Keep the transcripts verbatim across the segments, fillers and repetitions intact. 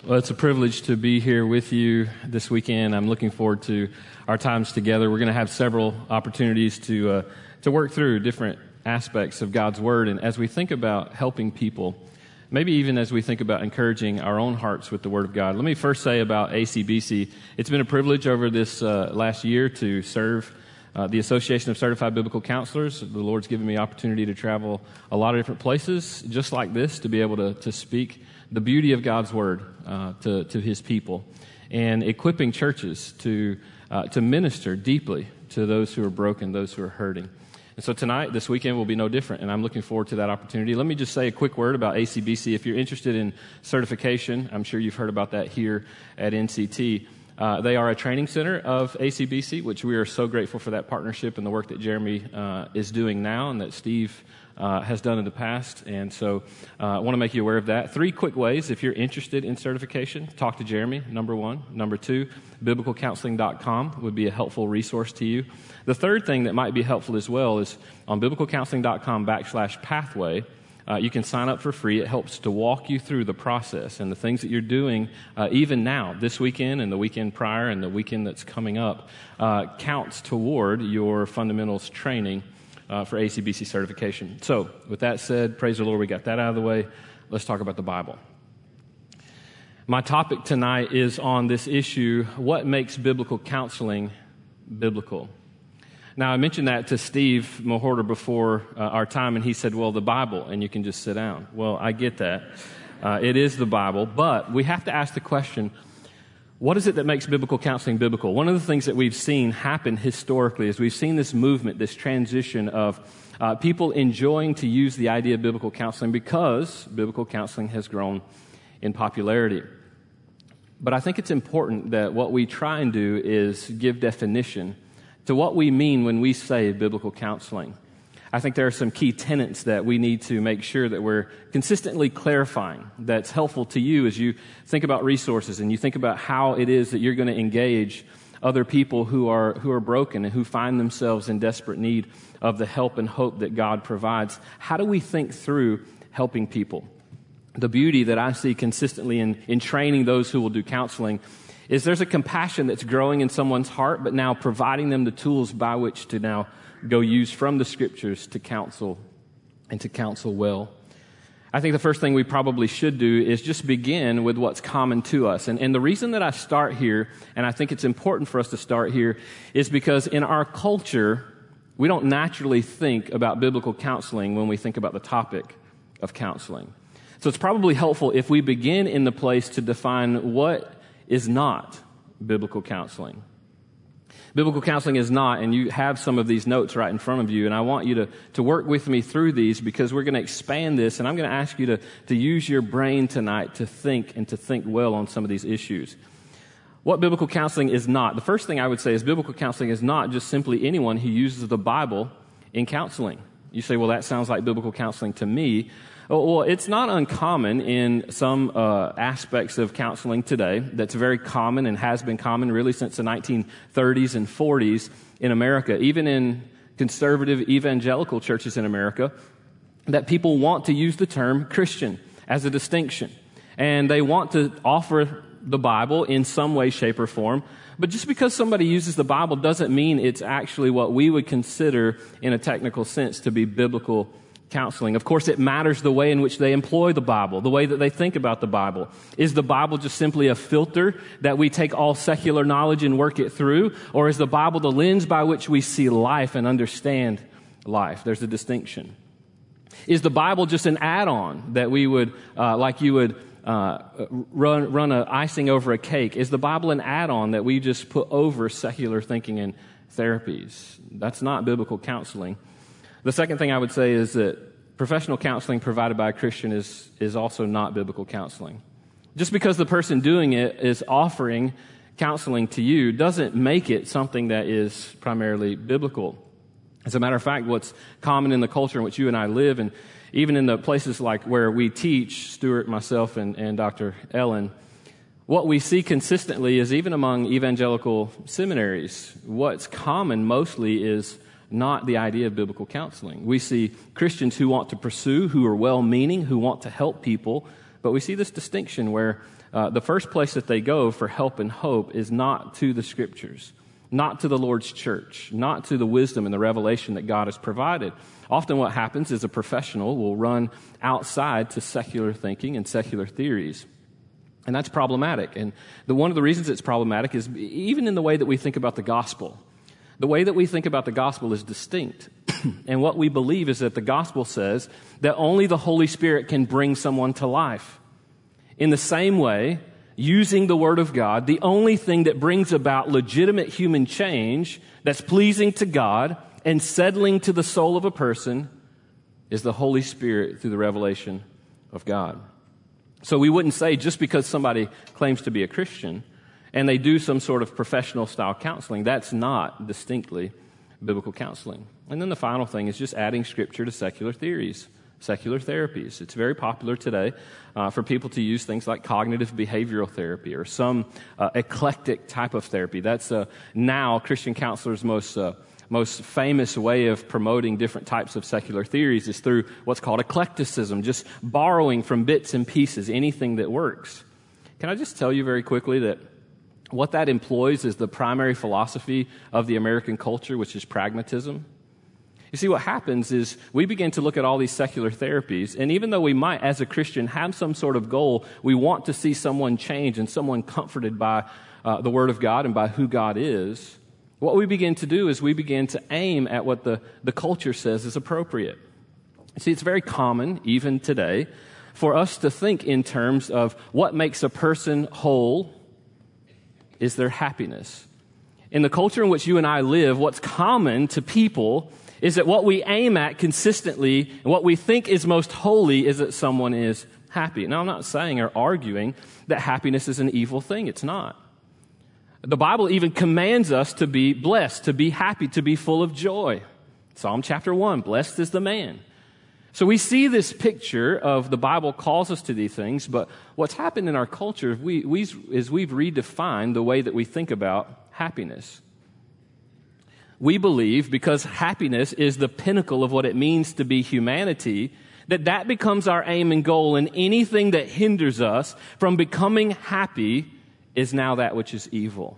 Well, it's a privilege to be here with you this weekend. I'm looking forward to our times together. We're going to have several opportunities to uh, to work through different aspects of God's Word. And as we think about helping people, maybe even as we think about encouraging our own hearts with the Word of God, let me first say about A C B C, it's been a privilege over this uh, last year to serve uh, the Association of Certified Biblical Counselors. The Lord's given me opportunity to travel a lot of different places, just like this, to be able to, to speak the beauty of God's Word uh, to, to His people, and equipping churches to uh, to minister deeply to those who are broken, those who are hurting. And so tonight, this weekend, will be no different, and I'm looking forward to that opportunity. Let me just say a quick word about A C B C. If you're interested in certification, I'm sure you've heard about that here at N C T. Uh, they are a training center of A C B C, which we are so grateful for that partnership and the work that Jeremy uh, is doing now and that Steve Uh, has done in the past, and so uh, I want to make you aware of that. Three quick ways if you're interested in certification. Talk to Jeremy, number one. Number two, biblical counseling dot com would be a helpful resource to you. The third thing that might be helpful as well is on biblical counseling dot com backslash pathway. Uh, you can sign up for free. It helps to walk you through the process and the things that you're doing uh, even now, this weekend and the weekend prior and the weekend that's coming up, uh, counts toward your fundamentals training Uh, for A C B C certification. So, with that said, praise the Lord, we got that out of the way. Let's talk about the Bible. My topic tonight is on this issue, what makes biblical counseling biblical? Now, I mentioned that to Steve Mahorter before uh, our time, and he said, well, the Bible, and you can just sit down. Well, I get that. Uh, it is the Bible, but we have to ask the question, what is it that makes biblical counseling biblical? One of the things that we've seen happen historically is we've seen this movement, this transition of uh, people enjoying to use the idea of biblical counseling because biblical counseling has grown in popularity. But I think it's important that what we try and do is give definition to what we mean when we say biblical counseling. I think there are some key tenets that we need to make sure that we're consistently clarifying that's helpful to you as you think about resources and you think about how it is that you're going to engage other people who are who are broken and who find themselves in desperate need of the help and hope that God provides. How do we think through helping people? The beauty that I see consistently in, in training those who will do counseling is there's a compassion that's growing in someone's heart, but now providing them the tools by which to now go use from the Scriptures to counsel and to counsel well. I think the first thing we probably should do is just begin with what's common to us. And, and the reason that I start here, and I think it's important for us to start here, is because in our culture, we don't naturally think about biblical counseling when we think about the topic of counseling. So it's probably helpful if we begin in the place to define what is not biblical counseling. Biblical counseling is not, and you have some of these notes right in front of you, and I want you to, to work with me through these because we're going to expand this, and I'm going to ask you to, to use your brain tonight to think and to think well on some of these issues. What biblical counseling is not, the first thing I would say is biblical counseling is not just simply anyone who uses the Bible in counseling. You say, well, that sounds like biblical counseling to me. Well, it's not uncommon in some uh, aspects of counseling today. That's very common and has been common really since the nineteen thirties and forties in America, even in conservative evangelical churches in America, that people want to use the term Christian as a distinction. And they want to offer the Bible in some way, shape, or form. But just because somebody uses the Bible doesn't mean it's actually what we would consider in a technical sense to be biblical counseling. Of course, it matters the way in which they employ the Bible, the way that they think about the Bible. Is the Bible just simply a filter that we take all secular knowledge and work it through? Or is the Bible the lens by which we see life and understand life? There's a distinction. Is the Bible just an add-on that we would, uh, like you would uh, run, run a icing over a cake? Is the Bible an add-on that we just put over secular thinking and therapies? That's not biblical counseling. The second thing I would say is that professional counseling provided by a Christian is, is also not biblical counseling. Just because the person doing it is offering counseling to you doesn't make it something that is primarily biblical. As a matter of fact, what's common in the culture in which you and I live, and even in the places like where we teach, Stuart, myself, and, and Doctor Ellen, what we see consistently is even among evangelical seminaries, what's common mostly is not the idea of biblical counseling. We see Christians who want to pursue, who are well-meaning, who want to help people, but we see this distinction where uh, the first place that they go for help and hope is not to the Scriptures, not to the Lord's church, not to the wisdom and the revelation that God has provided. Often what happens is a professional will run outside to secular thinking and secular theories. And that's problematic. And the, one of the reasons it's problematic is even in the way that we think about the gospel. The way that we think about the gospel is distinct. And what we believe is that the gospel says that only the Holy Spirit can bring someone to life. In the same way, using the Word of God, the only thing that brings about legitimate human change that's pleasing to God and settling to the soul of a person is the Holy Spirit through the revelation of God. So we wouldn't say just because somebody claims to be a Christian and they do some sort of professional style counseling, that's not distinctly biblical counseling. And then the final thing is just adding Scripture to secular theories, secular therapies. It's very popular today uh, for people to use things like cognitive behavioral therapy or some uh, eclectic type of therapy. That's uh, now Christian counselors' most uh, most famous way of promoting different types of secular theories is through what's called eclecticism, just borrowing from bits and pieces, anything that works. Can I just tell you very quickly that what that employs is the primary philosophy of the American culture, which is pragmatism? You see, what happens is we begin to look at all these secular therapies, and even though we might, as a Christian, have some sort of goal, we want to see someone change and someone comforted by uh, the Word of God and by who God is. What we begin to do is we begin to aim at what the, the culture says is appropriate. See, it's very common, even today, for us to think in terms of what makes a person whole is their happiness. In the culture in which you and I live, what's common to people is that what we aim at consistently and what we think is most holy is that someone is happy. Now, I'm not saying or arguing that happiness is an evil thing. It's not. The Bible even commands us to be blessed, to be happy, to be full of joy. Psalm chapter one, blessed is the man. So we see this picture of the Bible calls us to these things, but what's happened in our culture we, we, is we've redefined the way that we think about happiness. We believe, because happiness is the pinnacle of what it means to be humanity, that that becomes our aim and goal, and anything that hinders us from becoming happy is now that which is evil.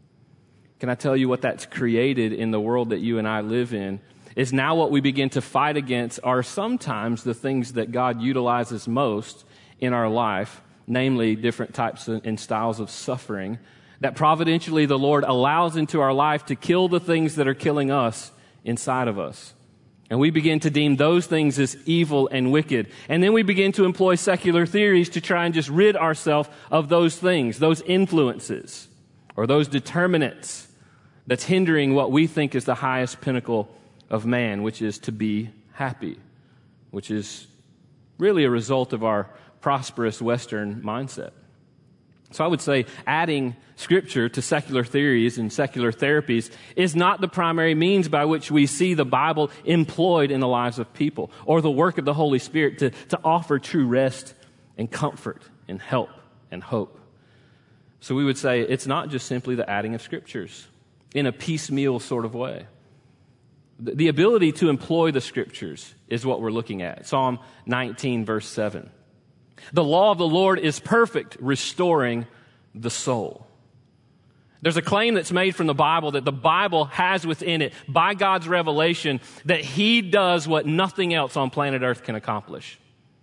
Can I tell you what that's created in the world that you and I live in? Is now what we begin to fight against are sometimes the things that God utilizes most in our life, namely different types and styles of suffering that providentially the Lord allows into our life to kill the things that are killing us inside of us. And we begin to deem those things as evil and wicked. And then we begin to employ secular theories to try and just rid ourselves of those things, those influences, or those determinants that's hindering what we think is the highest pinnacle of man, which is to be happy, which is really a result of our prosperous Western mindset. So I would say adding Scripture to secular theories and secular therapies is not the primary means by which we see the Bible employed in the lives of people, or the work of the Holy Spirit to, to offer true rest and comfort and help and hope. So we would say it's not just simply the adding of Scriptures in a piecemeal sort of way. The, the ability to employ the Scriptures is what we're looking at. Psalm nineteen, verse seven. The law of the Lord is perfect, restoring the soul. There's a claim that's made from the Bible that the Bible has within it, by God's revelation, that He does what nothing else on planet Earth can accomplish.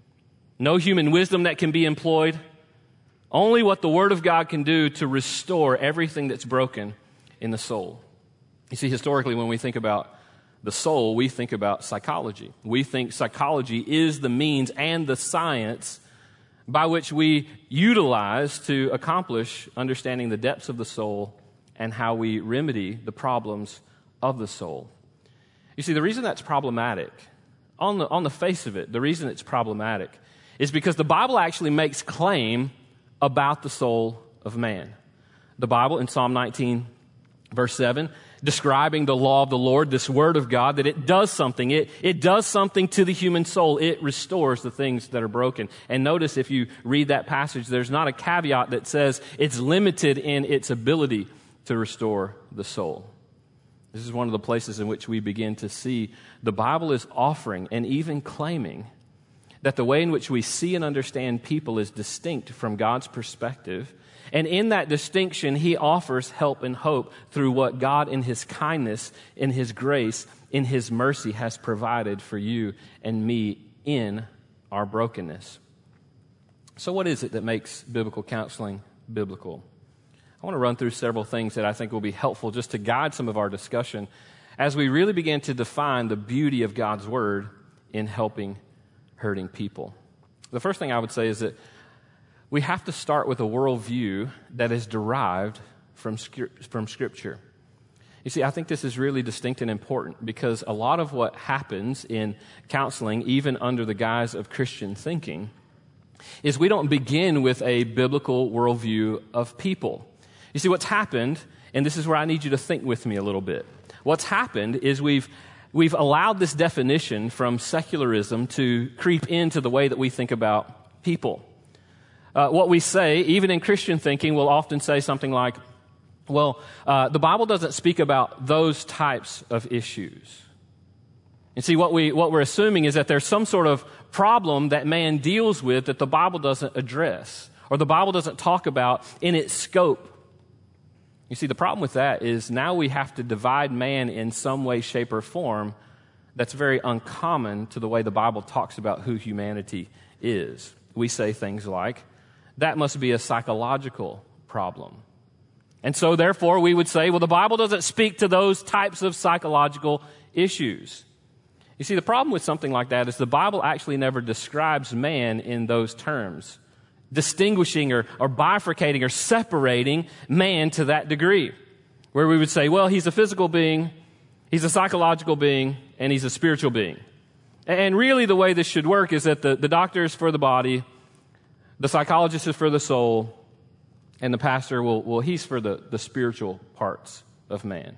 No human wisdom that can be employed. Only what the Word of God can do to restore everything that's broken in the soul. You see, historically, when we think about the soul, we think about psychology. We think psychology is the means and the science by which we utilize to accomplish understanding the depths of the soul and how we remedy the problems of the soul. You see, the reason that's problematic, on the, on the face of it, the reason it's problematic is because the Bible actually makes claim about the soul of man. The Bible in Psalm nineteen, verse seven, describing the law of the Lord, this Word of God, that it does something. It, it does something to the human soul. It restores the things that are broken. And notice if you read that passage, there's not a caveat that says it's limited in its ability to restore the soul. This is one of the places in which we begin to see the Bible is offering and even claiming that the way in which we see and understand people is distinct from God's perspective. And in that distinction, he offers help and hope through what God in his kindness, in his grace, in his mercy has provided for you and me in our brokenness. So what is it that makes biblical counseling biblical? I want to run through several things that I think will be helpful just to guide some of our discussion as we really begin to define the beauty of God's word in helping hurting people. The first thing I would say is that we have to start with a worldview that is derived from from Scripture. You see, I think this is really distinct and important because a lot of what happens in counseling, even under the guise of Christian thinking, is we don't begin with a biblical worldview of people. You see, what's happened, and this is where I need you to think with me a little bit. What's happened is we've we've allowed this definition from secularism to creep into the way that we think about people. Uh, what we say, even in Christian thinking, we'll often say something like, well, uh, the Bible doesn't speak about those types of issues. And see, what, we, what we're assuming is that there's some sort of problem that man deals with that the Bible doesn't address, or the Bible doesn't talk about in its scope. You see, the problem with that is now we have to divide man in some way, shape, or form that's very uncommon to the way the Bible talks about who humanity is. We say things like, that must be a psychological problem. And so, therefore, we would say, well, the Bible doesn't speak to those types of psychological issues. You see, the problem with something like that is the Bible actually never describes man in those terms, distinguishing or, or bifurcating or separating man to that degree, where we would say, well, he's a physical being, he's a psychological being, and he's a spiritual being. And really the way this should work is that the, the doctor is for the body, the psychologist is for the soul, and the pastor, will, well, he's for the, the spiritual parts of man.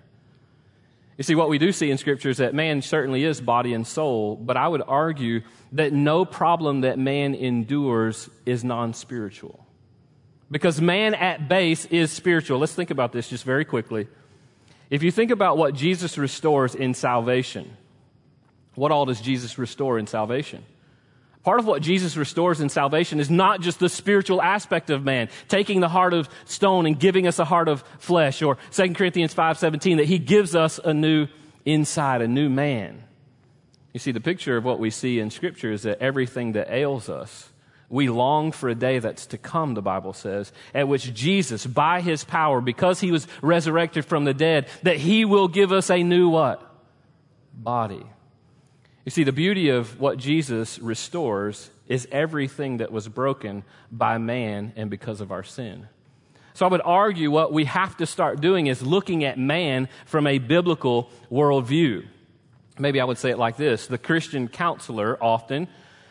You see, what we do see in Scripture is that man certainly is body and soul, but I would argue that no problem that man endures is non-spiritual. Because man at base is spiritual. Let's think about this just very quickly. If you think about what Jesus restores in salvation, what all does Jesus restore in salvation? Part of what Jesus restores in salvation is not just the spiritual aspect of man, taking the heart of stone and giving us a heart of flesh, or Second Corinthians five seventeen, that he gives us a new inside, a new man. You see, the picture of what we see in Scripture is that everything that ails us, we long for a day that's to come, the Bible says, at which Jesus, by his power, because he was resurrected from the dead, that he will give us a new what? Body. You see, the beauty of what Jesus restores is everything that was broken by man and because of our sin. So I would argue what we have to start doing is looking at man from a biblical worldview. Maybe I would say it like this. The Christian counselor often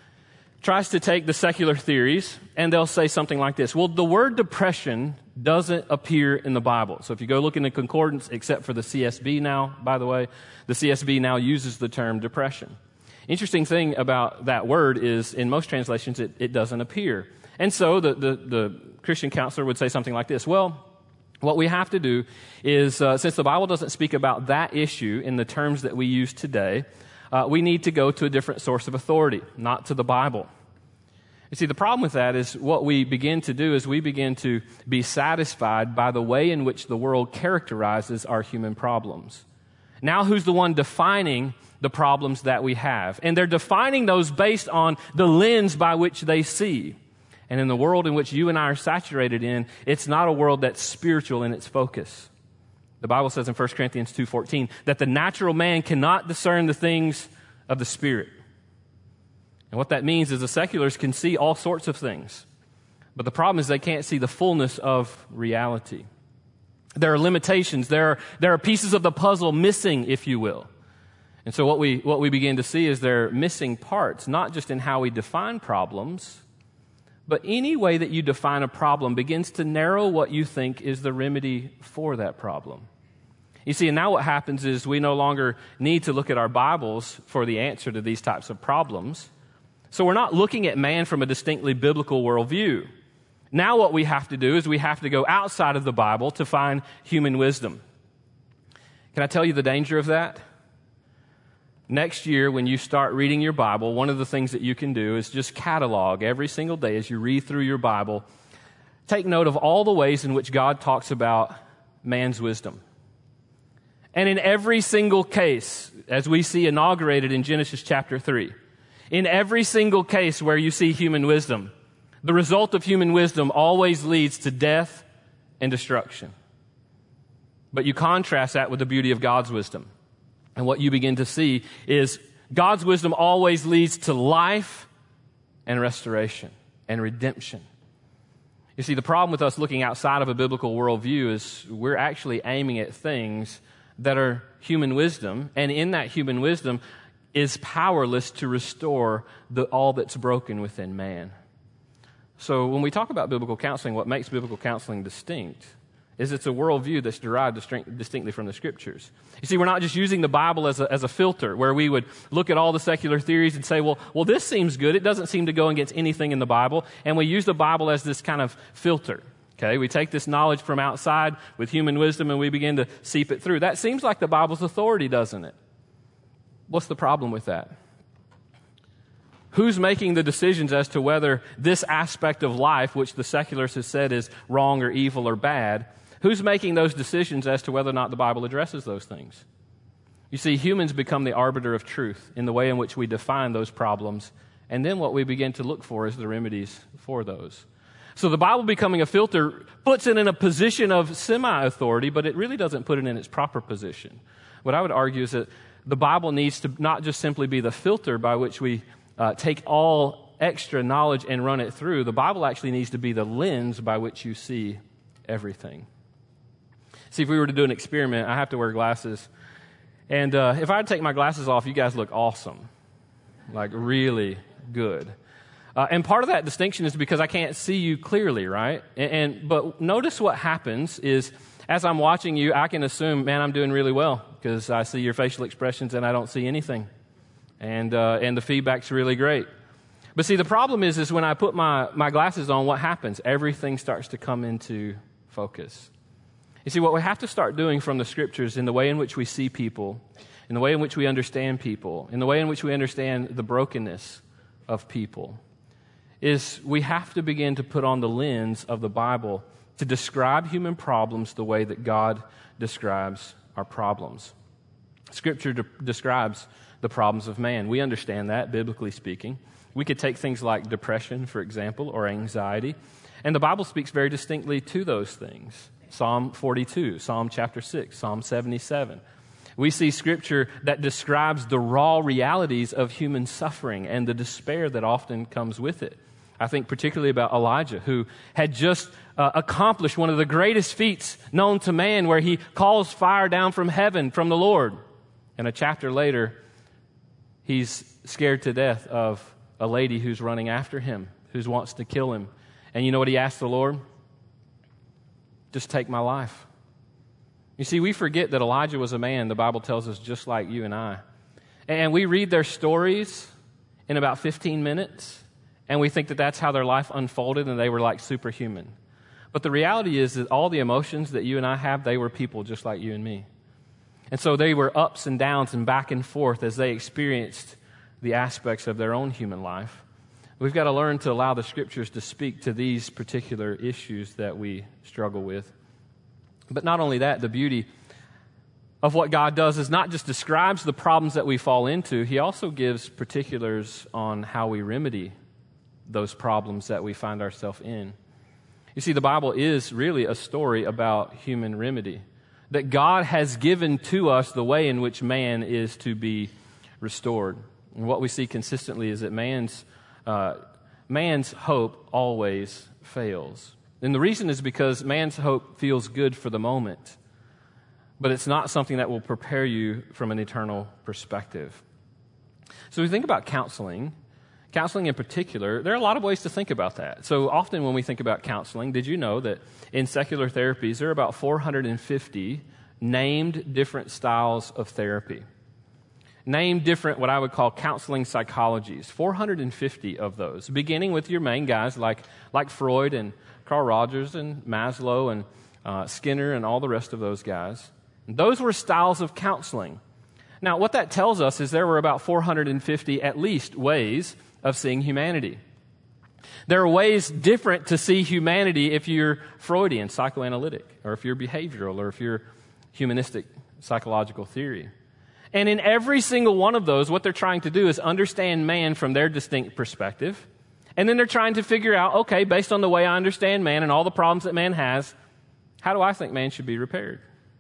tries to take the secular theories and they'll say something like this. Well, the word depression doesn't appear in the Bible. So if you go look in the concordance, except for the C S B now, by the way, the C S B now uses the term depression. Interesting thing about that word is in most translations it, it doesn't appear. And so the, the, the Christian counselor would say something like this. Well, what we have to do is, uh, since the Bible doesn't speak about that issue in the terms that we use today, uh, we need to go to a different source of authority, not to the Bible. You see, the problem with that is what we begin to do is we begin to be satisfied by the way in which the world characterizes our human problems. Now who's the one defining the problems that we have? And they're defining those based on the lens by which they see. And in the world in which you and I are saturated in, it's not a world that's spiritual in its focus. The Bible says in First Corinthians two fourteen that the natural man cannot discern the things of the Spirit. And what that means is the seculars can see all sorts of things. But the problem is they can't see the fullness of reality. There are limitations. There are, there are pieces of the puzzle missing, if you will. And so what we, what we begin to see is there are missing parts, not just in how we define problems, but any way that you define a problem begins to narrow what you think is the remedy for that problem. You see, and now what happens is we no longer need to look at our Bibles for the answer to these types of problems. So we're not looking at man from a distinctly biblical worldview. Now what we have to do is we have to go outside of the Bible to find human wisdom. Can I tell you the danger of that? next year when you start reading your Bible, one of the things that you can do is just catalog every single day as you read through your Bible. Take note of all the ways in which God talks about man's wisdom. And in every single case, as we see inaugurated in Genesis chapter three, in every single case where you see human wisdom, the result of human wisdom always leads to death and destruction. But you contrast that with the beauty of God's wisdom. And what you begin to see is God's wisdom always leads to life and restoration and redemption. You see, the problem with us looking outside of a biblical worldview is we're actually aiming at things that are human wisdom, and in that human wisdom is powerless to restore the, all that's broken within man. So when we talk about biblical counseling, what makes biblical counseling distinct is it's a worldview that's derived distinct, distinctly from the Scriptures. You see, we're not just using the Bible as a, as a filter where we would look at all the secular theories and say, well, well, this seems good. It doesn't seem to go against anything in the Bible. And we use the Bible as this kind of filter. Okay, we take this knowledge from outside with human wisdom and we begin to seep it through. That seems like the Bible's authority, doesn't it? What's the problem with that? Who's making the decisions as to whether this aspect of life, which the secularists have said is wrong or evil or bad, who's making those decisions as to whether or not the Bible addresses those things? You see, humans become the arbiter of truth in the way in which we define those problems, and then what we begin to look for is the remedies for those. So the Bible becoming a filter puts it in a position of semi-authority, but it really doesn't put it in its proper position. What I would argue is that the Bible needs to not just simply be the filter by which we uh, take all extra knowledge and run it through. The Bible actually needs to be the lens by which you see everything. See, if we were to do an experiment, I have to wear glasses. And uh, if I would take my glasses off, you guys look awesome. Like really good. Uh, and part of that distinction is because I can't see you clearly, right? And, and but notice what happens is as I'm watching you, I can assume, man, I'm doing really well because I see your facial expressions and I don't see anything. And uh, and the feedback's really great. But see, the problem is, is when I put my, my glasses on, what happens? Everything starts to come into focus. You see, what we have to start doing from the Scriptures in the way in which we see people, in the way in which we understand people, in the way in which we understand the brokenness of people, is we have to begin to put on the lens of the Bible to describe human problems the way that God describes our problems. Scripture de- describes the problems of man. We understand that, biblically speaking. We could take things like depression, for example, or anxiety, and the Bible speaks very distinctly to those things. Psalm forty-two, Psalm chapter six, Psalm seventy-seven. We see Scripture that describes the raw realities of human suffering and the despair that often comes with it. I think particularly about Elijah, who had just uh, accomplished one of the greatest feats known to man, where he calls fire down from heaven from the Lord. And a chapter later, he's scared to death of a lady who's running after him, who wants to kill him. And you know what he asked the Lord? Just take my life. You see, we forget that Elijah was a man, the Bible tells us, just like you and I. And we read their stories in about fifteen minutes, and we think that that's how their life unfolded and they were like superhuman. But the reality is that all the emotions that you and I have, they were people just like you and me. And so they were ups and downs and back and forth as they experienced the aspects of their own human life. We've got to learn to allow the Scriptures to speak to these particular issues that we struggle with. But not only that, the beauty of what God does is not just describes the problems that we fall into, He also gives particulars on how we remedy those problems that we find ourselves in. You see, the Bible is really a story about human remedy, that God has given to us the way in which man is to be restored. And what we see consistently is that man's Uh, man's hope always fails. And the reason is because man's hope feels good for the moment, but it's not something that will prepare you from an eternal perspective. So we think about counseling, counseling in particular, there are a lot of ways to think about that. So often when we think about counseling, did you know that in secular therapies, there are about four hundred fifty named different styles of therapy? Named different, what I would call counseling psychologies, four hundred fifty of those, beginning with your main guys like, like Freud and Carl Rogers and Maslow and uh, Skinner and all the rest of those guys. And those were styles of counseling. Now, what that tells us is there were about four hundred fifty, at least, ways of seeing humanity. There are ways different to see humanity if you're Freudian, psychoanalytic, or if you're behavioral, or if you're humanistic psychological theory. And in every single one of those, what they're trying to do is understand man from their distinct perspective. And then they're trying to figure out, okay, based on the way I understand man and all the problems that man has, how do I think man should be repaired?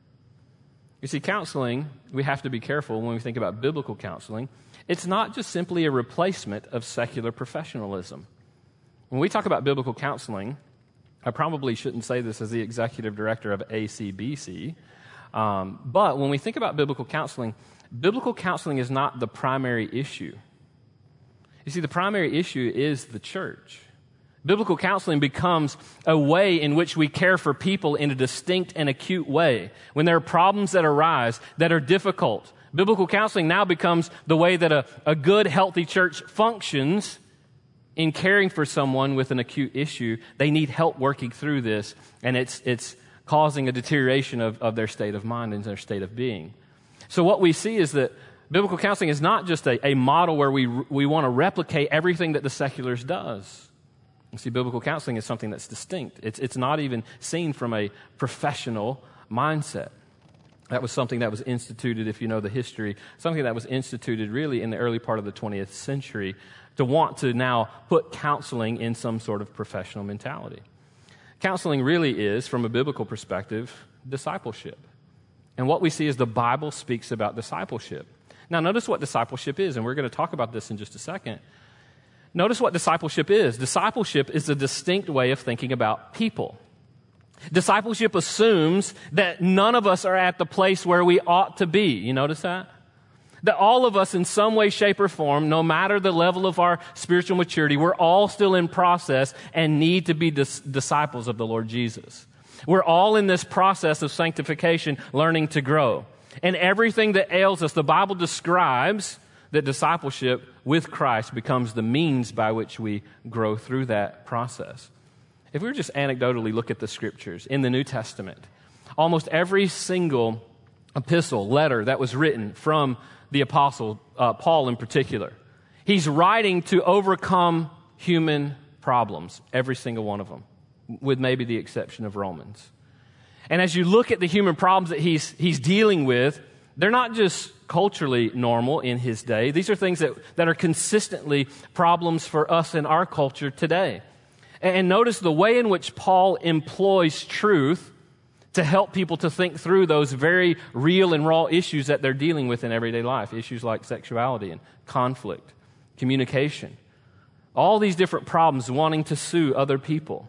You see, counseling, we have to be careful when we think about biblical counseling. It's not just simply a replacement of secular professionalism. When we talk about biblical counseling, I probably shouldn't say this as the executive director of A C B C, um, but when we think about biblical counseling, biblical counseling is not the primary issue. You see, the primary issue is the church. Biblical counseling becomes a way in which we care for people in a distinct and acute way. When there are problems that arise that are difficult, biblical counseling now becomes the way that a, a good, healthy church functions in caring for someone with an acute issue. They need help working through this, and it's it's causing a deterioration of, of their state of mind and their state of being. So what we see is that biblical counseling is not just a, a model where we we want to replicate everything that the seculars does. You see, biblical counseling is something that's distinct. It's it's not even seen from a professional mindset. That was something that was instituted, if you know the history, something that was instituted really in the early part of the twentieth century to want to now put counseling in some sort of professional mentality. Counseling really is, from a biblical perspective, discipleship. And what we see is the Bible speaks about discipleship. Now, notice what discipleship is, and we're going to talk about this in just a second. Notice what discipleship is. Discipleship is a distinct way of thinking about people. Discipleship assumes that none of us are at the place where we ought to be. You notice that? That all of us in some way, shape, or form, no matter the level of our spiritual maturity, we're all still in process and need to be dis- disciples of the Lord Jesus. We're all in this process of sanctification, learning to grow. And everything that ails us, the Bible describes that discipleship with Christ becomes the means by which we grow through that process. If we were just anecdotally look at the scriptures in the New Testament, almost every single epistle, letter that was written from the apostle, uh, Paul in particular, he's writing to overcome human problems, every single one of them, with maybe the exception of Romans. And as you look at the human problems that he's he's dealing with, they're not just culturally normal in his day. These are things that, that are consistently problems for us in our culture today. And notice the way in which Paul employs truth to help people to think through those very real and raw issues that they're dealing with in everyday life. Issues like sexuality and conflict, communication. All these different problems, wanting to sue other people.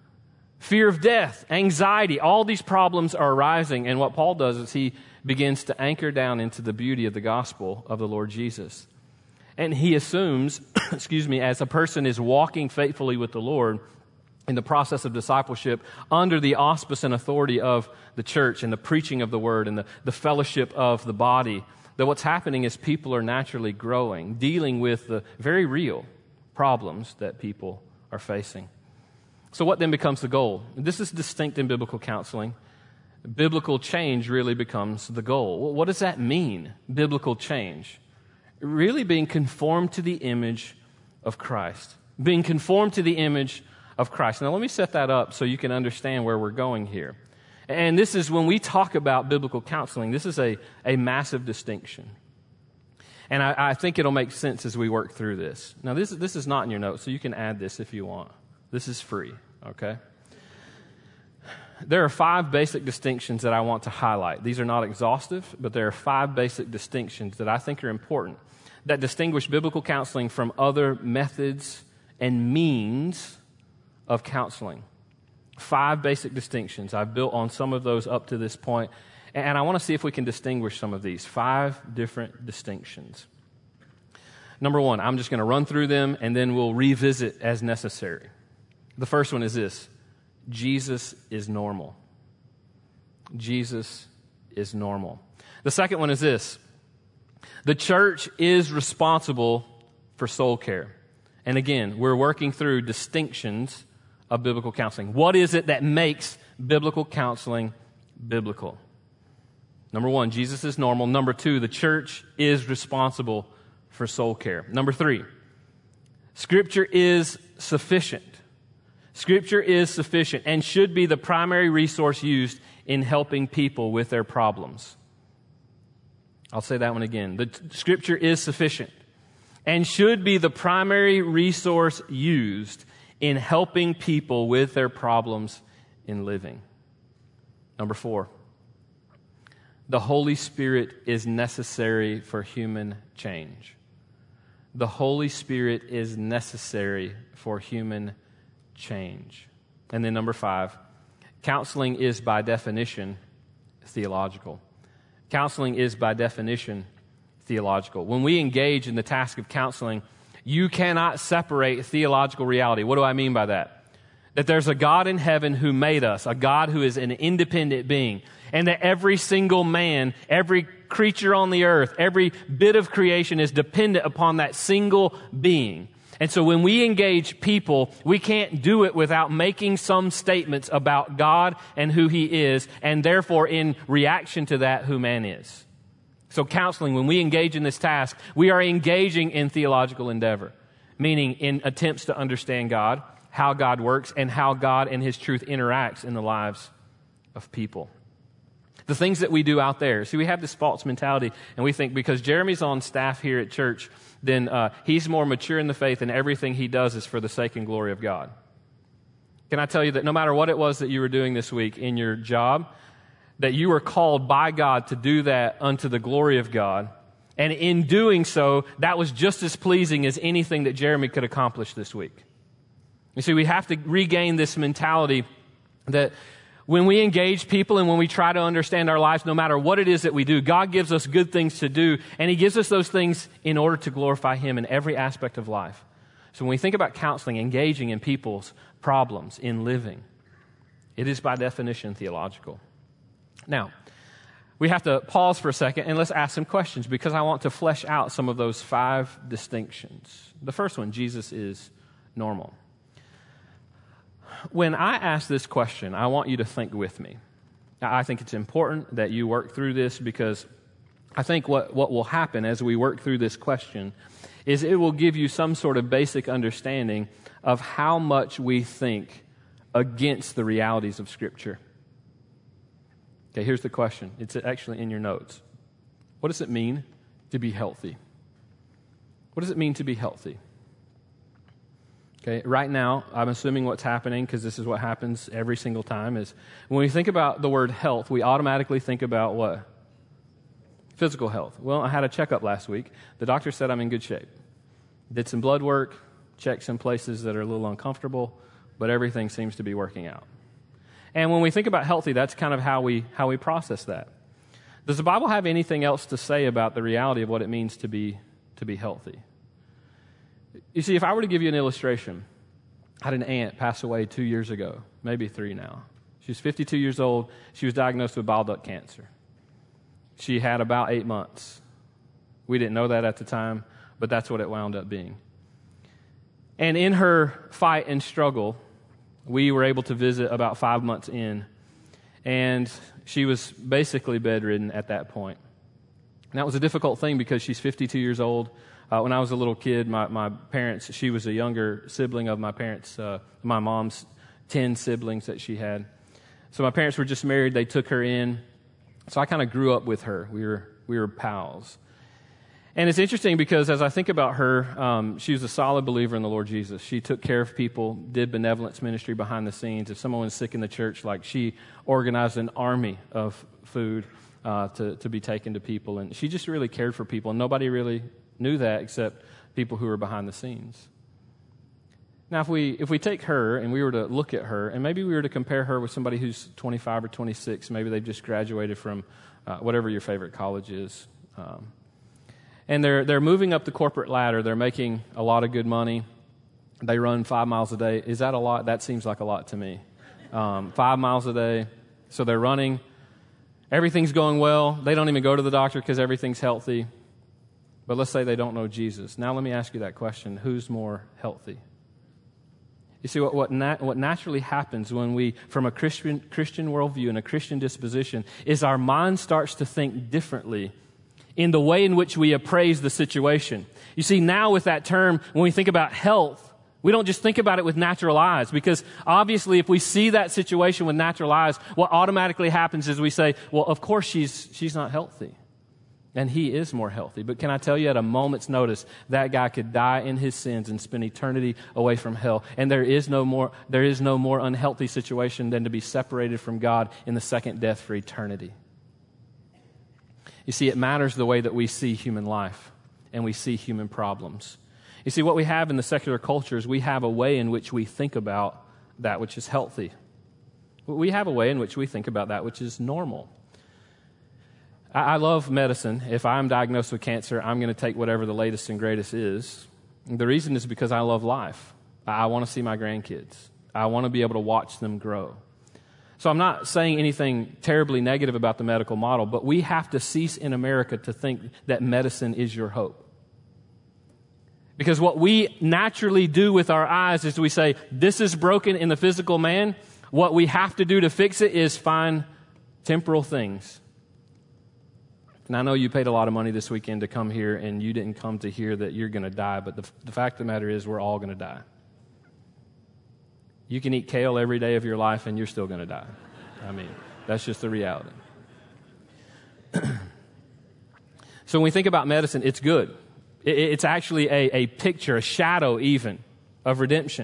Fear of death, anxiety, all these problems are arising. And what Paul does is he begins to anchor down into the beauty of the gospel of the Lord Jesus. And he assumes, excuse me, as a person is walking faithfully with the Lord in the process of discipleship under the auspice and authority of the church and the preaching of the word and the, the fellowship of the body, that what's happening is people are naturally growing, dealing with the very real problems that people are facing. So what then becomes the goal? This is distinct in biblical counseling. Biblical change really becomes the goal. What does that mean, biblical change? Really being conformed to the image of Christ. Being conformed to the image of Christ. Now let me set that up so you can understand where we're going here. And this is when we talk about biblical counseling, this is a, a massive distinction. And I, I think it'll make sense as we work through this. Now this, this is not in your notes, so you can add this if you want. This is free, okay? There are five basic distinctions that I want to highlight. These are not exhaustive, but there are five basic distinctions that I think are important that distinguish biblical counseling from other methods and means of counseling. Five basic distinctions. I've built on some of those up to this point, and I want to see if we can distinguish some of these. Five different distinctions. Number one, I'm just going to run through them, and then we'll revisit as necessary. The first one is this: Jesus is normal. Jesus is normal. The second one is this: the church is responsible for soul care. And again, we're working through distinctions of biblical counseling. What is it that makes biblical counseling biblical? Number one, Jesus is normal. Number two, the church is responsible for soul care. Number three, Scripture is sufficient. Scripture is sufficient and should be the primary resource used in helping people with their problems. I'll say that one again. The t- Scripture is sufficient and should be the primary resource used in helping people with their problems in living. Number four, the Holy Spirit is necessary for human change. The Holy Spirit is necessary for human change. And then number five, counseling is by definition theological. Counseling is by definition theological. When we engage in the task of counseling, you cannot separate theological reality. What do I mean by that? That there's a God in heaven who made us, a God who is an independent being, and that every single man, every creature on the earth, every bit of creation is dependent upon that single being. And so when we engage people, we can't do it without making some statements about God and who He is, and therefore in reaction to that, who man is. So counseling, when we engage in this task, we are engaging in theological endeavor, meaning in attempts to understand God, how God works, and how God and His truth interacts in the lives of people. The things that we do out there. See, we have this false mentality, and we think because Jeremy's on staff here at church, then uh, he's more mature in the faith, and everything he does is for the sake and glory of God. Can I tell you that no matter what it was that you were doing this week in your job, that you were called by God to do that unto the glory of God, and in doing so, that was just as pleasing as anything that Jeremy could accomplish this week. You see, we have to regain this mentality that when we engage people and when we try to understand our lives, no matter what it is that we do, God gives us good things to do, and He gives us those things in order to glorify Him in every aspect of life. So when we think about counseling, engaging in people's problems, in living, it is by definition theological. Now, we have to pause for a second and let's ask some questions because I want to flesh out some of those five distinctions. The first one, Jesus is normal. When I ask this question, I want you to think with me. Now, I think it's important that you work through this because I think what, what will happen as we work through this question is it will give you some sort of basic understanding of how much we think against the realities of Scripture. Okay, here's the question. It's actually in your notes. What does it mean to be healthy? What does it mean to be healthy? Okay, right now, I'm assuming what's happening, because this is what happens every single time, is when we think about the word health, we automatically think about what? Physical health. Well, I had a checkup last week. The doctor said I'm in good shape. Did some blood work, checked some places that are a little uncomfortable, but everything seems to be working out. And when we think about healthy, that's kind of how we how we process that. Does the Bible have anything else to say about the reality of what it means to be to be healthy? You see, if I were to give you an illustration, I had an aunt pass away two years ago, maybe three now. She was fifty-two years old. She was diagnosed with bile duct cancer. She had about eight months. We didn't know that at the time, but that's what it wound up being. And in her fight and struggle, we were able to visit about five months in, and she was basically bedridden at that point. And that was a difficult thing because she's fifty-two years old. Uh, when I was a little kid, my, my parents, she was a younger sibling of my parents, uh, my mom's ten siblings that she had. So my parents were just married. They took her in. So I kind of grew up with her. We were we were pals. And it's interesting because as I think about her, um, she was a solid believer in the Lord Jesus. She took care of people, did benevolence ministry behind the scenes. If someone was sick in the church, like she organized an army of food uh, to, to be taken to people. And she just really cared for people. And nobody really knew that except people who were behind the scenes. Now, if we if we take her and we were to look at her, and maybe we were to compare her with somebody who's twenty-five or twenty-six, maybe they've just graduated from uh, whatever your favorite college is, um, and they're they're moving up the corporate ladder. They're making a lot of good money. They run five miles a day. Is that a lot? That seems like a lot to me. Um, five miles a day. So they're running. Everything's going well. They don't even go to the doctor because everything's healthy. But let's say they don't know Jesus. Now let me ask you that question. Who's more healthy? You see, what what, nat- what naturally happens when we, from a Christian Christian worldview and a Christian disposition, is our mind starts to think differently in the way in which we appraise the situation. You see, now with that term, when we think about health, we don't just think about it with natural eyes, because obviously if we see that situation with natural eyes, what automatically happens is we say, well, of course she's she's not healthy. And he is more healthy. But can I tell you, at a moment's notice, that guy could die in his sins and spend eternity away from hell. And there is no more, there is no more unhealthy situation than to be separated from God in the second death for eternity. You see, it matters the way that we see human life and we see human problems. You see, what we have in the secular culture is we have a way in which we think about that which is healthy. We have a way in which we think about that which is normal. I love medicine. If I'm diagnosed with cancer, I'm going to take whatever the latest and greatest is. The reason is because I love life. I want to see my grandkids. I want to be able to watch them grow. So I'm not saying anything terribly negative about the medical model, but we have to cease in America to think that medicine is your hope. Because what we naturally do with our eyes is we say, this is broken in the physical man. What we have to do to fix it is find temporal things. And I know you paid a lot of money this weekend to come here, and you didn't come to hear that you're going to die, but the, the fact of the matter is we're all going to die. You can eat kale every day of your life, and you're still going to die. I mean, that's just the reality. So when we think about medicine, it's good. It, it's actually a, a picture, a shadow even, of redemption.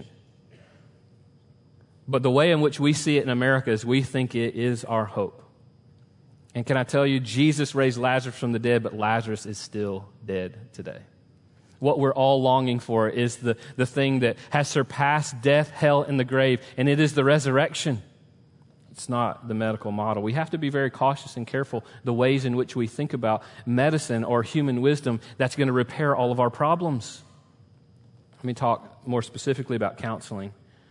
But the way in which we see it in America is we think it is our hope. And can I tell you, Jesus raised Lazarus from the dead, but Lazarus is still dead today. What we're all longing for is the, the thing that has surpassed death, hell, and the grave, and it is the resurrection. It's not the medical model. We have to be very cautious and careful the ways in which we think about medicine or human wisdom that's going to repair all of our problems. Let me talk more specifically about counseling.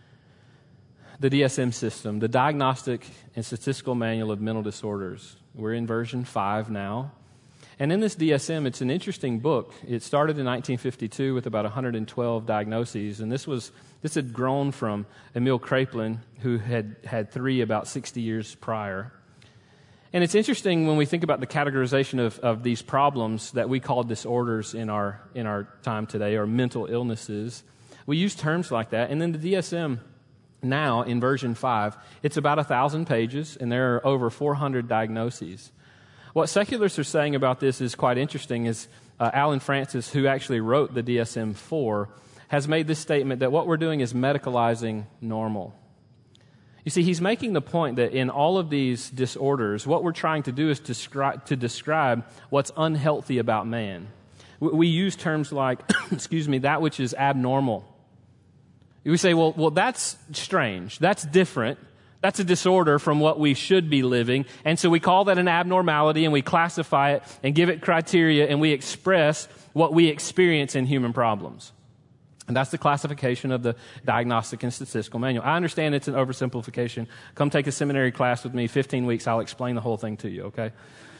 The D S M system, the Diagnostic and Statistical Manual of Mental Disorders. We're in version five now. And in this D S M, it's an interesting book. It started in nineteen fifty-two with about one hundred twelve diagnoses, and this was this had grown from Emil Kraepelin, who had had three about sixty years prior. And it's interesting when we think about the categorization of, of these problems that we call disorders in our in our time today, or mental illnesses. We use terms like that, and then the D S M now in version five, it's about one thousand pages, and there are over four hundred diagnoses. What secularists are saying about this is quite interesting, is uh, Alan Francis, who actually wrote the D S M four, has made this statement that what we're doing is medicalizing normal. You see, he's making the point that in all of these disorders, what we're trying to do is to describe, to describe what's unhealthy about man. We, we use terms like, excuse me, that which is abnormal. We say, well, well, that's strange. That's different. That's a disorder from what we should be living. And so we call that an abnormality, and we classify it and give it criteria, and we express what we experience in human problems. And that's the classification of the Diagnostic and Statistical Manual. I understand it's an oversimplification. Come take a seminary class with me, fifteen weeks, I'll explain the whole thing to you, okay?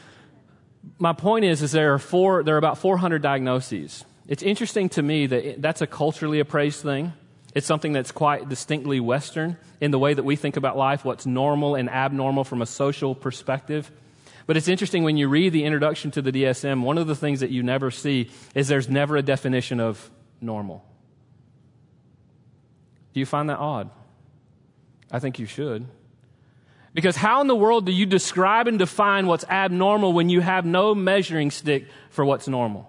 My point is, is there are four, there are about four hundred diagnoses. It's interesting to me that it, that's a culturally appraised thing. It's something that's quite distinctly Western in the way that we think about life, what's normal and abnormal from a social perspective. But it's interesting when you read the introduction to the D S M, one of the things that you never see is there's never a definition of normal. Do you find that odd? I think you should. Because how in the world do you describe and define what's abnormal when you have no measuring stick for what's normal?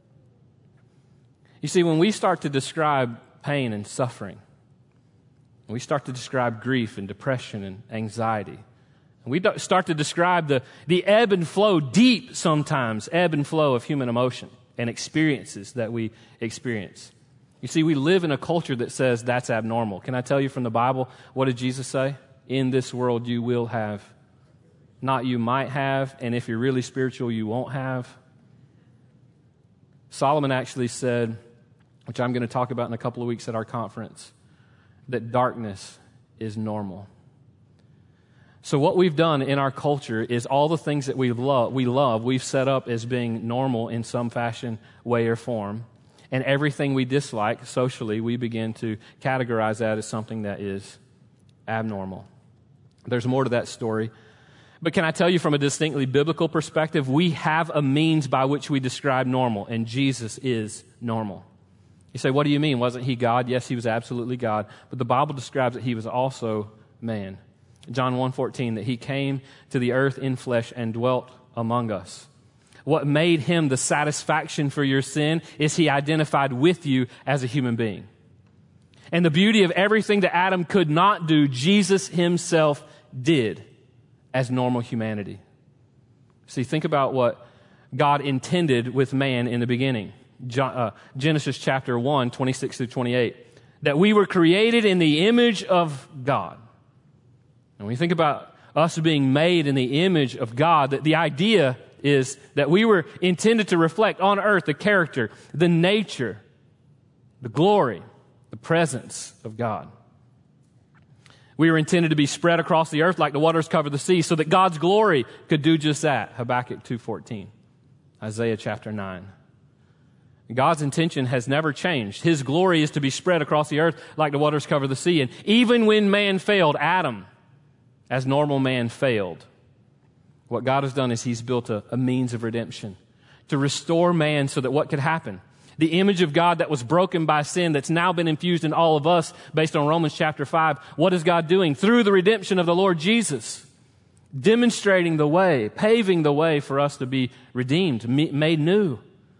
You see, when we start to describe pain and suffering, we start to describe grief and depression and anxiety, and we start to describe the, the ebb and flow, deep sometimes, ebb and flow of human emotion and experiences that we experience. You see, we live in a culture that says that's abnormal. Can I tell you from the Bible, what did Jesus say? In this world you will have. Not you might have, and if you're really spiritual, you won't have. Solomon actually said, which I'm going to talk about in a couple of weeks at our conference, that darkness is normal. So what we've done in our culture is all the things that we love, we love, we've set up as being normal in some fashion, way, or form. And everything we dislike socially, we begin to categorize that as something that is abnormal. There's more to that story. But can I tell you from a distinctly biblical perspective, we have a means by which we describe normal, and Jesus is normal. You say, what do you mean? Wasn't he God? Yes, he was absolutely God. But the Bible describes that he was also man. John one fourteen, that he came to the earth in flesh and dwelt among us. What made him the satisfaction for your sin is he identified with you as a human being. And the beauty of everything that Adam could not do, Jesus himself did as normal humanity. See, think about what God intended with man in the beginning. John, uh, Genesis chapter one, twenty-six through twenty-eight. That we were created in the image of God. And when you think about us being made in the image of God, that the idea is that we were intended to reflect on earth the character, the nature, the glory, the presence of God. We were intended to be spread across the earth like the waters cover the sea, so that God's glory could do just that. Habakkuk two fourteen, Isaiah chapter nine. God's intention has never changed. His glory is to be spread across the earth like the waters cover the sea. And even when man failed, Adam, as normal man, failed. What God has done is he's built a, a means of redemption to restore man so that what could happen? The image of God that was broken by sin that's now been infused in all of us based on Romans chapter five. What is God doing? Through the redemption of the Lord Jesus, demonstrating the way, paving the way for us to be redeemed, made new,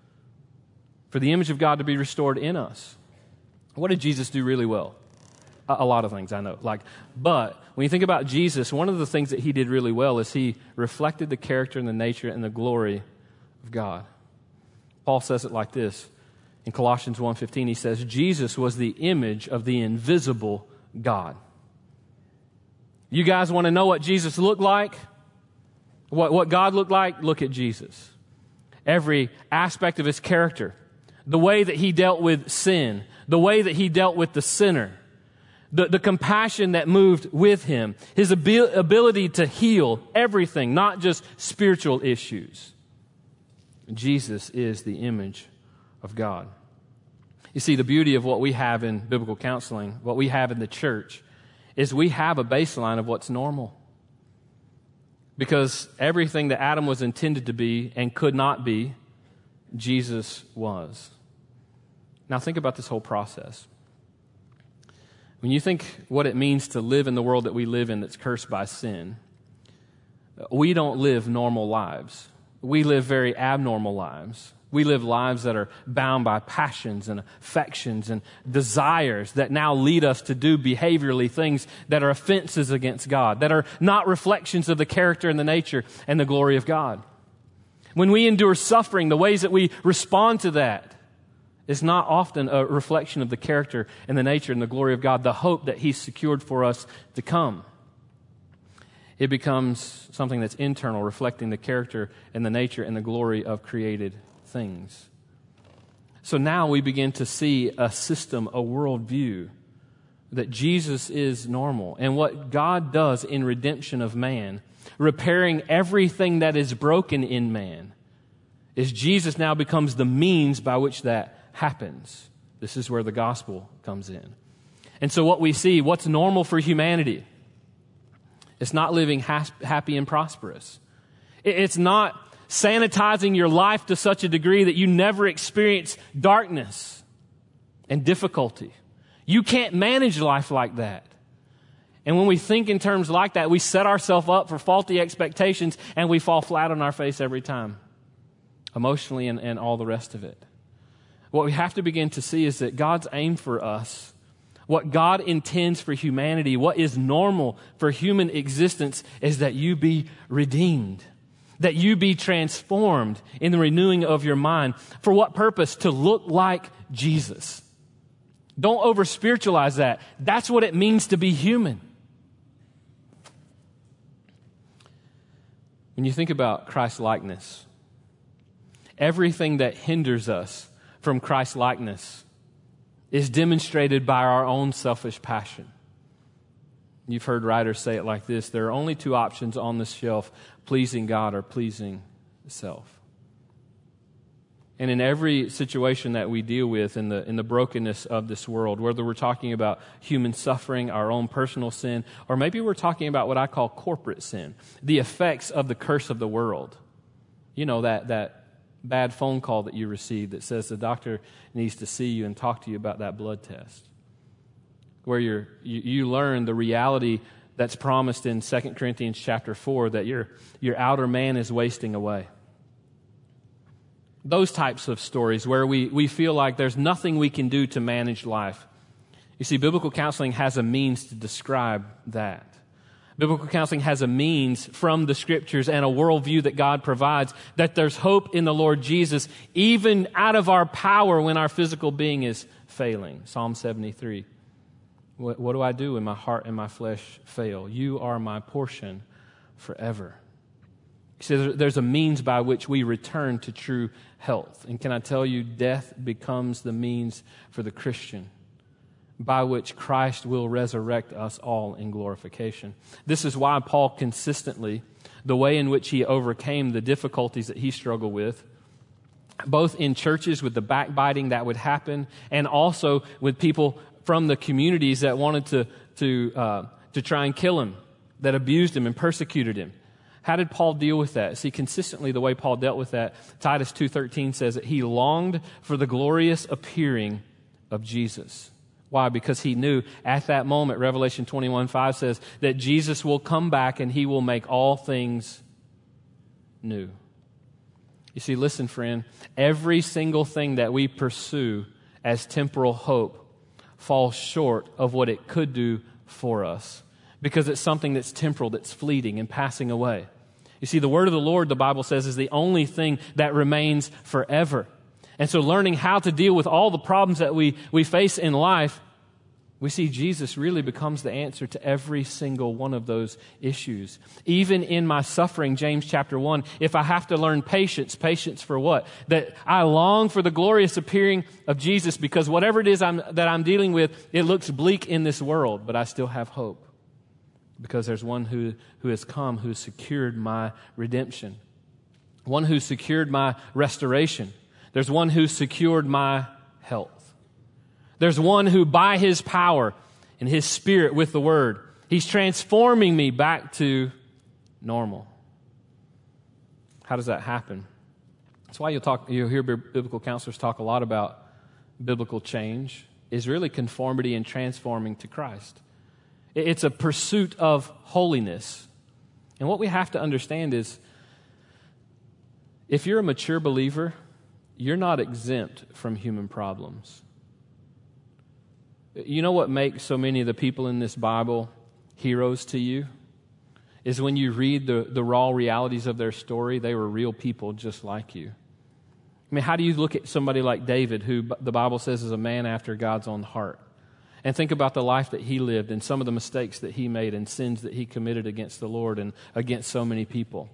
for the image of God to be restored in us. What did Jesus do really well? A, a lot of things, I know. Like, but when you think about Jesus, one of the things that he did really well is he reflected the character and the nature and the glory of God. Paul says it like this. In Colossians one fifteen, he says, Jesus was the image of the invisible God. You guys want to know what Jesus looked like? What, what God looked like? Look at Jesus. Every aspect of his character, the way that he dealt with sin, the way that he dealt with the sinner, the, the compassion that moved with him, his abil- ability to heal everything, not just spiritual issues. Jesus is the image of God. You see, the beauty of what we have in biblical counseling, what we have in the church, is we have a baseline of what's normal. Because everything that Adam was intended to be and could not be, Jesus was. Now think about this whole process. When you think what it means to live in the world that we live in that's cursed by sin, we don't live normal lives. We live very abnormal lives. We live lives that are bound by passions and affections and desires that now lead us to do behaviorally things that are offenses against God, that are not reflections of the character and the nature and the glory of God. When we endure suffering, the ways that we respond to that is not often a reflection of the character and the nature and the glory of God, the hope that He's secured for us to come. It becomes something that's internal, reflecting the character and the nature and the glory of created things. So now we begin to see a system, a worldview, that Jesus is normal. And what God does in redemption of man, repairing everything that is broken in man, is Jesus now becomes the means by which that happens. This is where the gospel comes in. And so what we see, what's normal for humanity, it's not living has- happy and prosperous. It's not sanitizing your life to such a degree that you never experience darkness and difficulty. You can't manage life like that. And when we think in terms like that, we set ourselves up for faulty expectations and we fall flat on our face every time, emotionally and, and all the rest of it. What we have to begin to see is that God's aim for us, what God intends for humanity, what is normal for human existence, is that you be redeemed, that you be transformed in the renewing of your mind. For what purpose? To look like Jesus. Don't over-spiritualize that. That's what it means to be human. When you think about Christ-likeness, everything that hinders us from Christ-likeness is demonstrated by our own selfish passion. You've heard writers say it like this: there are only two options on this shelf, pleasing God or pleasing self. And in every situation that we deal with in the in the brokenness of this world, whether we're talking about human suffering, our own personal sin, or maybe we're talking about what I call corporate sin, the effects of the curse of the world. You know, that that bad phone call that you received that says the doctor needs to see you and talk to you about that blood test. Where you're, you, you learn the reality that's promised in Second Corinthians chapter four, that your, your outer man is wasting away. Those types of stories where we, we feel like there's nothing we can do to manage life. You see, biblical counseling has a means to describe that. Biblical counseling has a means from the Scriptures and a worldview that God provides, that there's hope in the Lord Jesus, even out of our power when our physical being is failing. Psalm seventy-three. What, what do I do when my heart and my flesh fail? You are my portion forever. So there's a means by which we return to true health. And can I tell you, death becomes the means for the Christian by which Christ will resurrect us all in glorification. This is why Paul consistently, the way in which he overcame the difficulties that he struggled with, both in churches with the backbiting that would happen, and also with people from the communities that wanted to to uh, to try and kill him, that abused him and persecuted him. How did Paul deal with that? See, consistently the way Paul dealt with that, Titus two thirteen says that he longed for the glorious appearing of Jesus. Why? Because he knew at that moment, Revelation twenty-one five says that Jesus will come back and he will make all things new. You see, listen, friend, every single thing that we pursue as temporal hope falls short of what it could do for us, because it's something that's temporal, that's fleeting and passing away. You see, the word of the Lord, the Bible says, is the only thing that remains forever. And so learning how to deal with all the problems that we, we face in life, we see Jesus really becomes the answer to every single one of those issues. Even in my suffering, James chapter one, if I have to learn patience, patience for what? That I long for the glorious appearing of Jesus, because whatever it is I'm, that I'm dealing with, it looks bleak in this world, but I still have hope. Because there's one who, who has come, who has secured my redemption. One who secured my restoration. There's one who secured my health. There's one who, by His power and His Spirit with the Word, He's transforming me back to normal. How does that happen? That's why you'll talk. You'll hear biblical counselors talk a lot about biblical change is really conformity and transforming to Christ. It's a pursuit of holiness. And what we have to understand is, if you're a mature believer, you're not exempt from human problems. You know what makes so many of the people in this Bible heroes to you? Is when you read the, the raw realities of their story, they were real people just like you. I mean, how do you look at somebody like David, who the Bible says is a man after God's own heart, and think about the life that he lived and some of the mistakes that he made and sins that he committed against the Lord and against so many people?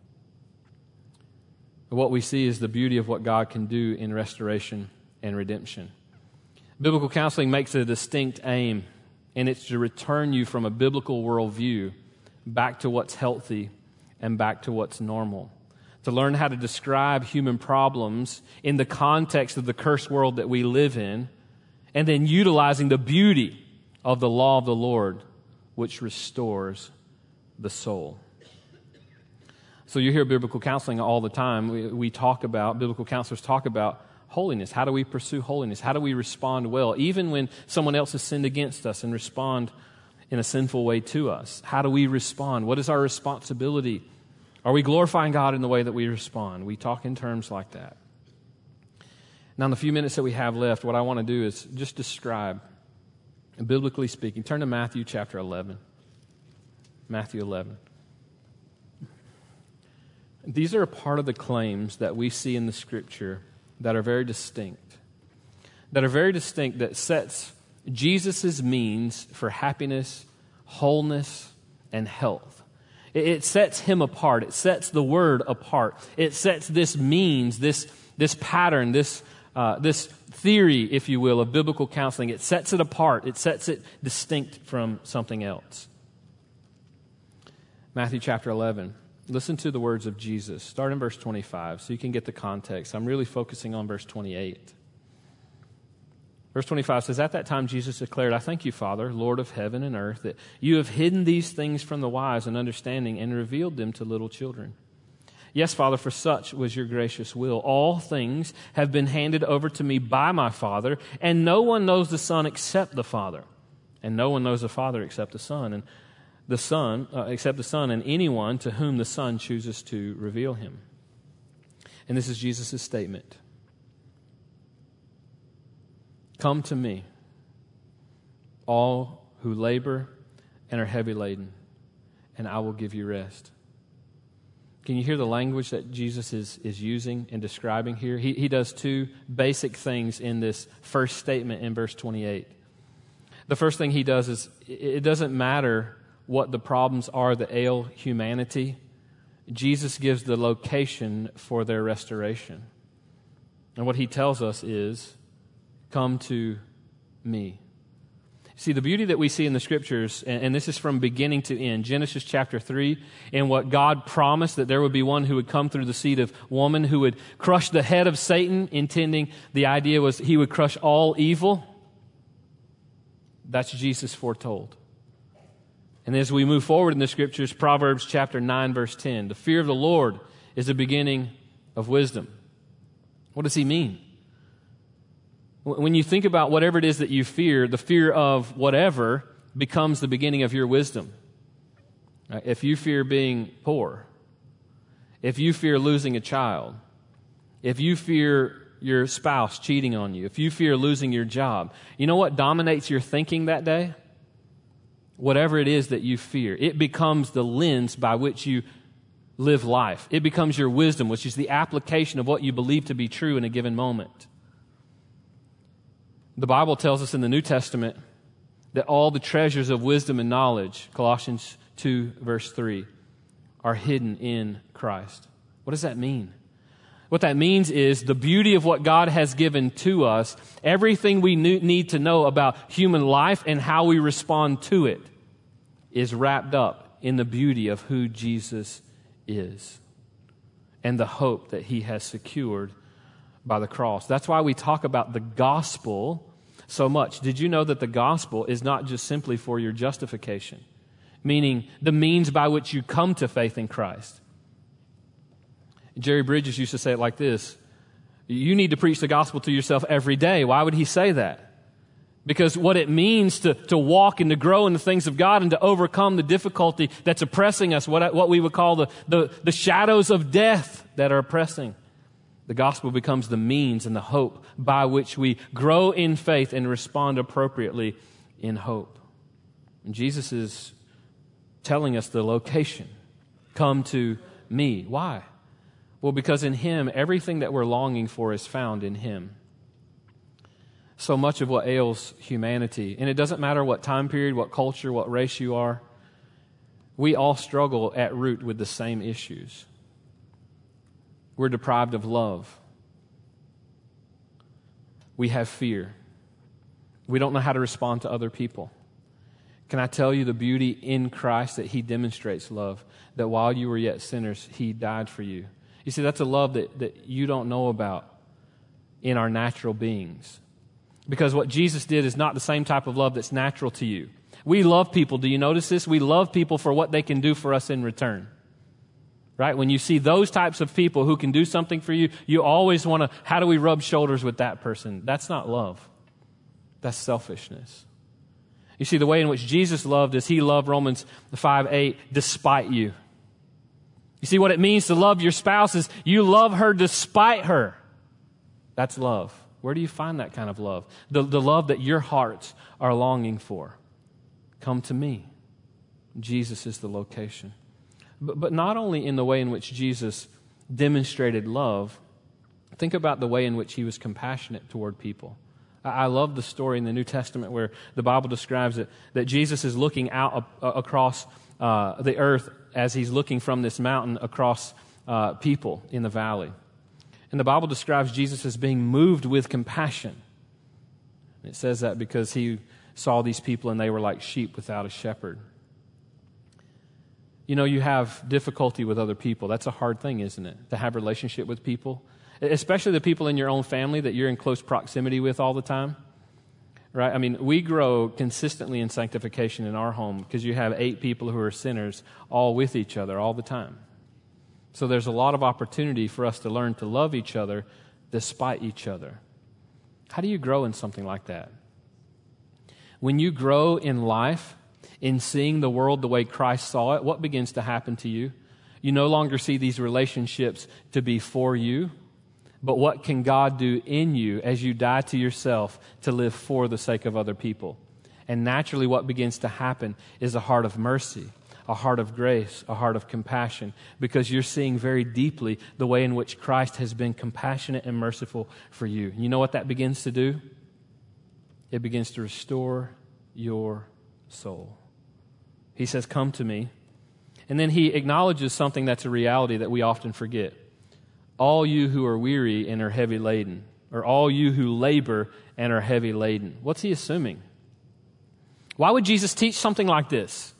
What we see is the beauty of what God can do in restoration and redemption. Biblical counseling makes a distinct aim, and it's to return you from a biblical worldview back to what's healthy and back to what's normal. To learn how to describe human problems in the context of the cursed world that we live in, and then utilizing the beauty of the law of the Lord, which restores the soul. So you hear biblical counseling all the time. We, we talk about, biblical counselors talk about holiness. How do we pursue holiness? How do we respond well, even when someone else has sinned against us, and respond in a sinful way to us? How do we respond? What is our responsibility? Are we glorifying God in the way that we respond? We talk in terms like that. Now, in the few minutes that we have left, what I want to do is just describe, biblically speaking, turn to Matthew chapter eleven. Matthew eleven. These are a part of the claims that we see in the Scripture that are very distinct. That are very distinct, that sets Jesus' means for happiness, wholeness, and health. It sets Him apart. It sets the Word apart. It sets this means, this, this pattern, this, uh, this theory, if you will, of biblical counseling. It sets it apart. It sets it distinct from something else. Matthew chapter eleven. Listen to the words of Jesus. Start in verse twenty-five so you can get the context. I'm really focusing on verse twenty-eight. Verse twenty-five says, "At that time Jesus declared, 'I thank you, Father, Lord of heaven and earth, that you have hidden these things from the wise and understanding and revealed them to little children. Yes, Father, for such was your gracious will. All things have been handed over to me by my Father, and no one knows the Son except the Father, and no one knows the Father except the Son, and the Son uh, except the Son, and anyone to whom the Son chooses to reveal him.'" And this is Jesus' statement. "Come to me, all who labor and are heavy laden, and I will give you rest." Can you hear the language that Jesus is, is using and describing here? He, he does two basic things in this first statement in verse twenty-eight. The first thing he does is, it doesn't matter what the problems are that ail humanity. Jesus gives the location for their restoration. And what he tells us is, "Come to me." See, the beauty that we see in the Scriptures, and, and this is from beginning to end, Genesis chapter three, and what God promised, that there would be one who would come through the seed of woman, who would crush the head of Satan, intending the idea was he would crush all evil. That's Jesus foretold. And as we move forward in the Scriptures, Proverbs chapter nine, verse ten, "The fear of the Lord is the beginning of wisdom." What does he mean? When you think about whatever it is that you fear, the fear of whatever becomes the beginning of your wisdom. If you fear being poor, if you fear losing a child, if you fear your spouse cheating on you, if you fear losing your job, you know what dominates your thinking that day? Whatever it is that you fear, it becomes the lens by which you live life. It becomes your wisdom, which is the application of what you believe to be true in a given moment. The Bible tells us in the New Testament that all the treasures of wisdom and knowledge, Colossians two, verse three, are hidden in Christ. What does that mean? What that means is the beauty of what God has given to us, everything we need to know about human life and how we respond to it is wrapped up in the beauty of who Jesus is and the hope that he has secured by the cross. That's why we talk about the gospel so much. Did you know that the gospel is not just simply for your justification, meaning the means by which you come to faith in Christ? Jerry Bridges used to say it like this: you need to preach the gospel to yourself every day. Why would he say that? Because what it means to, to walk and to grow in the things of God and to overcome the difficulty that's oppressing us, what, what we would call the, the, the shadows of death that are oppressing. The gospel becomes the means and the hope by which we grow in faith and respond appropriately in hope. And Jesus is telling us the location. Come to me. Why? Well, because in him, everything that we're longing for is found in him. So much of what ails humanity, and it doesn't matter what time period, what culture, what race you are, we all struggle at root with the same issues. We're deprived of love. We have fear. We don't know how to respond to other people. Can I tell you the beauty in Christ that he demonstrates love, that while you were yet sinners, he died for you. You see, that's a love that, that you don't know about in our natural beings. Because what Jesus did is not the same type of love that's natural to you. We love people. Do you notice this? We love people for what they can do for us in return. Right? When you see those types of people who can do something for you, you always want to, how do we rub shoulders with that person? That's not love. That's selfishness. You see, the way in which Jesus loved is he loved, Romans five eight, despite you. You see what it means to love your spouse is you love her despite her. That's love. Where do you find that kind of love? The, the love that your hearts are longing for. Come to me. Jesus is the location. But, but not only in the way in which Jesus demonstrated love, think about the way in which he was compassionate toward people. I, I love the story in the New Testament where the Bible describes it, that Jesus is looking out a, a, across uh, the earth as he's looking from this mountain across uh, people in the valley. And the Bible describes Jesus as being moved with compassion. It says that because he saw these people and they were like sheep without a shepherd. You know, you have difficulty with other people. That's a hard thing, isn't it? To have a relationship with people, especially the people in your own family that you're in close proximity with all the time. Right? I mean, we grow consistently in sanctification in our home because you have eight people who are sinners all with each other all the time. So there's a lot of opportunity for us to learn to love each other despite each other. How do you grow in something like that? When you grow in life, in seeing the world the way Christ saw it, what begins to happen to you? You no longer see these relationships to be for you, but what can God do in you as you die to yourself to live for the sake of other people? And naturally what begins to happen is a heart of mercy, a heart of grace, a heart of compassion, because you're seeing very deeply the way in which Christ has been compassionate and merciful for you. You know what that begins to do? It begins to restore your soul. He says, come to me. And then he acknowledges something that's a reality that we often forget. All you who are weary and are heavy laden, or all you who labor and are heavy laden. What's he assuming? Why would Jesus teach something like this?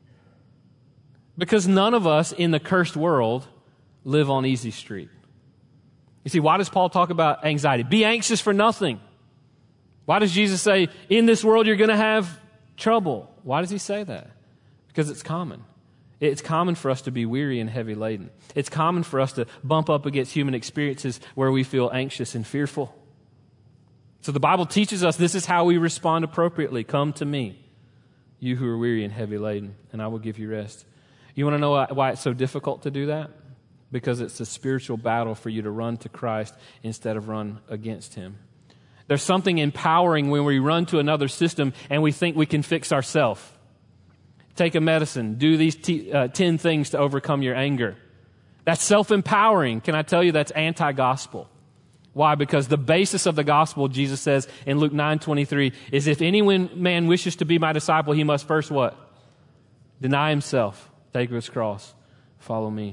Because none of us in the cursed world live on easy street. You see, why does Paul talk about anxiety? Be anxious for nothing. Why does Jesus say, in this world you're going to have trouble? Why does he say that? Because it's common. It's common for us to be weary and heavy laden. It's common for us to bump up against human experiences where we feel anxious and fearful. So the Bible teaches us this is how we respond appropriately. Come to me, you who are weary and heavy laden, and I will give you rest. You want to know why it's so difficult to do that? Because it's a spiritual battle for you to run to Christ instead of run against Him. There's something empowering when we run to another system and we think we can fix ourselves. Take a medicine. Do these t- uh, ten things to overcome your anger. That's self-empowering. Can I tell you that's anti-gospel? Why? Because the basis of the gospel, Jesus says in Luke nine twenty-three, is if any man wishes to be my disciple, he must first what? Deny himself, take his cross, follow me.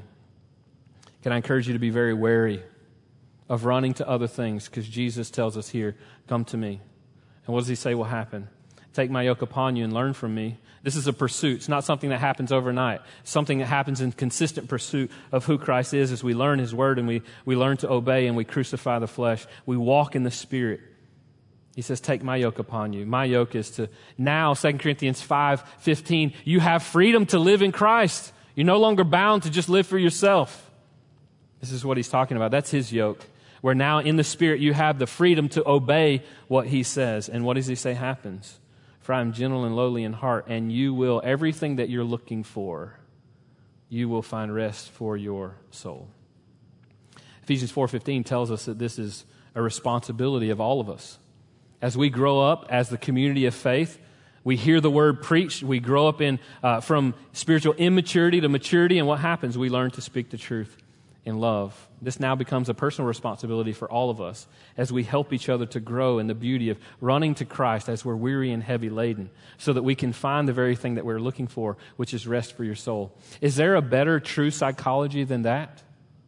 Can I encourage you to be very wary of running to other things? Because Jesus tells us here, come to me. And what does he say will happen? Take my yoke upon you and learn from me. This is a pursuit. It's not something that happens overnight. It's something that happens in consistent pursuit of who Christ is as we learn His Word and we, we learn to obey and we crucify the flesh. We walk in the Spirit. He says, take my yoke upon you. My yoke is to now, Second Corinthians five fifteen, you have freedom to live in Christ. You're no longer bound to just live for yourself. This is what he's talking about. That's his yoke. Where now in the Spirit you have the freedom to obey what He says. And what does He say happens? For I am gentle and lowly in heart, and you will, everything that you're looking for, you will find rest for your soul. Ephesians four fifteen tells us that this is a responsibility of all of us. As we grow up as the community of faith, we hear the word preached, we grow up in uh, from spiritual immaturity to maturity, and what happens? We learn to speak the truth in love. This now becomes a personal responsibility for all of us as we help each other to grow in the beauty of running to Christ as we're weary and heavy laden so that we can find the very thing that we're looking for, which is rest for your soul. Is there a better true psychology than that?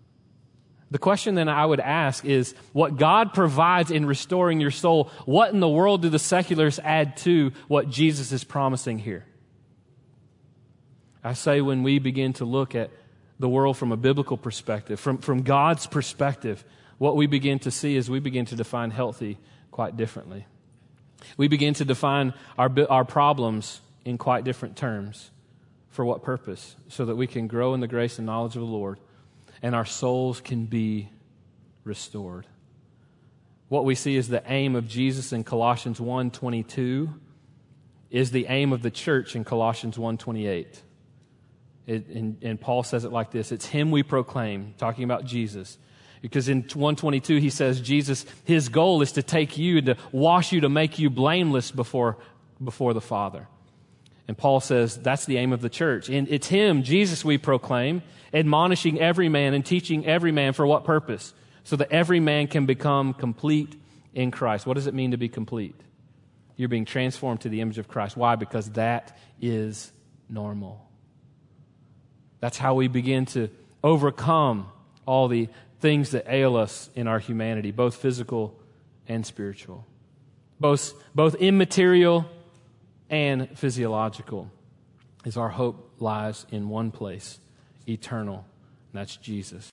The question then I would ask is, what God provides in restoring your soul, what in the world do the secularists add to what Jesus is promising here? I say when we begin to look at the world from a biblical perspective, from, from God's perspective, what we begin to see is we begin to define healthy quite differently. We begin to define our, our problems in quite different terms. For what purpose? So that we can grow in the grace and knowledge of the Lord and our souls can be restored. What we see is the aim of Jesus in Colossians one twenty-two is the aim of the church in Colossians one twenty-eight. It, and, and Paul says it like this, it's Him we proclaim, talking about Jesus. Because in one twenty-two he says Jesus, His goal is to take you, to wash you, to make you blameless before, before the Father. And Paul says that's the aim of the church. And it's Him, Jesus, we proclaim, admonishing every man and teaching every man for what purpose? So that every man can become complete in Christ. What does it mean to be complete? You're being transformed to the image of Christ. Why? Because that is normal. That's how we begin to overcome all the things that ail us in our humanity, both physical and spiritual, both, both immaterial and physiological. is our hope lies in one place, eternal, and that's Jesus.